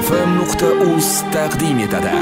musfm.uz taqdim etadi.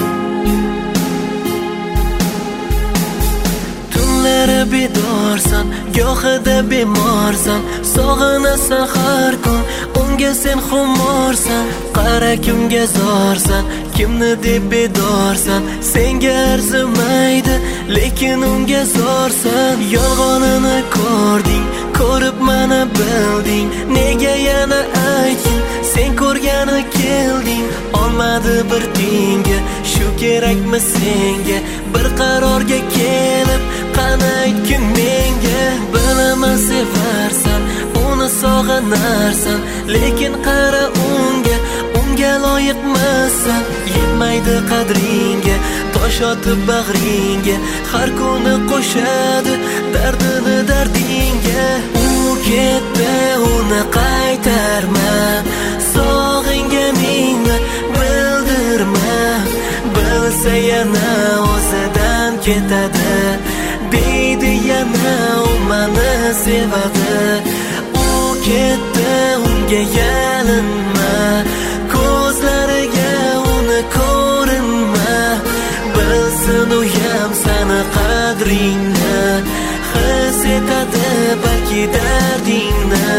Tunlari bedorsan, gohida bemorsan, sog'inasan har kun, unga sen xumorsan. Qara kimga zorsan, kimni deb bedorsan, senga arzimaydi, lekin unga zorsan. Yolg'onini ko'rding, ko'rib mana bilding, nega yana ayting, sen ko'rgani kelding. Olmadi bir tenga, shu kerakmi senga? Bir qarorga kelib, qani aytgin menga. Bilaman sevarsan, uni sog'inarsan, lekin qara unga loyiqmassan. Yetmaydi qadringga, tosh otib bag'ringga, har kuni qo'shadi dardini dardingga. U ketdi, uni qaytarma, sog'inganingni bildirma. Bilsa yana o'zidan ketadi, deydi yana u meni sevadi. U ketdi, unga yalinma, ko'zlariga uni ko'rinma. Bilsin u ham seni qadringni, his etadi balki dardingni.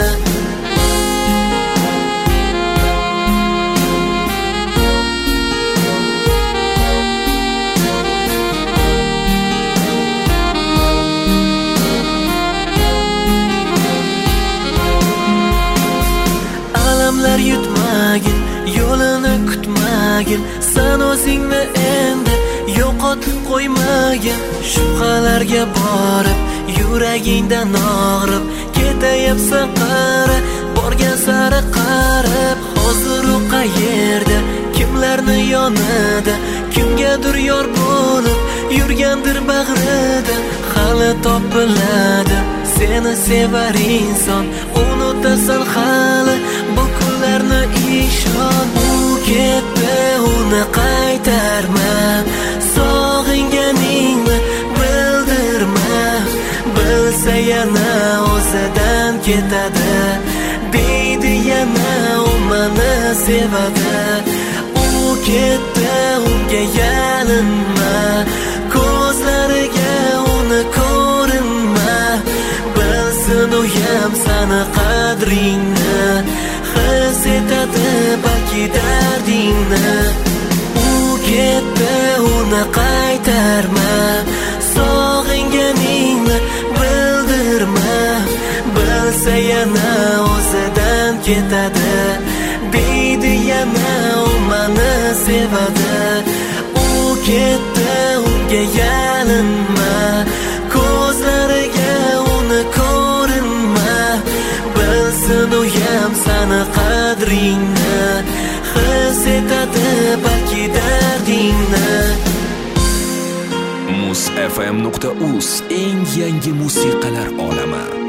Alamlar yutmagin, yo'lini kutmagin, sen o'zingni endi yo'qotib qo'ymagin. Shubhalarga borib, yuragingdan og'rib ketayapsan qara, borgan sari qarab. Hozir u qayerda, kimlarni yonida, kimgadir yor bo'lib yurgandir bag'rida. Hali topiladi seni sevar inson, unutasan hali bu kunlarni ishon. U ketdi, uni qaytarma, sog'inganingni bildirma. Bilsa yana o'zidan ketadi, deydi yana u meni sevadi. U ketdi, unga yalinma, ko'zlariga uni ko'rinma. Bilsin u ham seni qadringni, his etadi balki dardingni. U ketdi, uni qaytarma, sog'inganingni bildirma. Bilsa yana o'zidan ketadi, deydi yana u meni sevadi. U ketdi, unga yalinma, ko'zlariga uni ko'rinma. Bilsin u ham seni qadringni, his etadi balki dardingni. musfm.uz eng yangi musiqalar olami.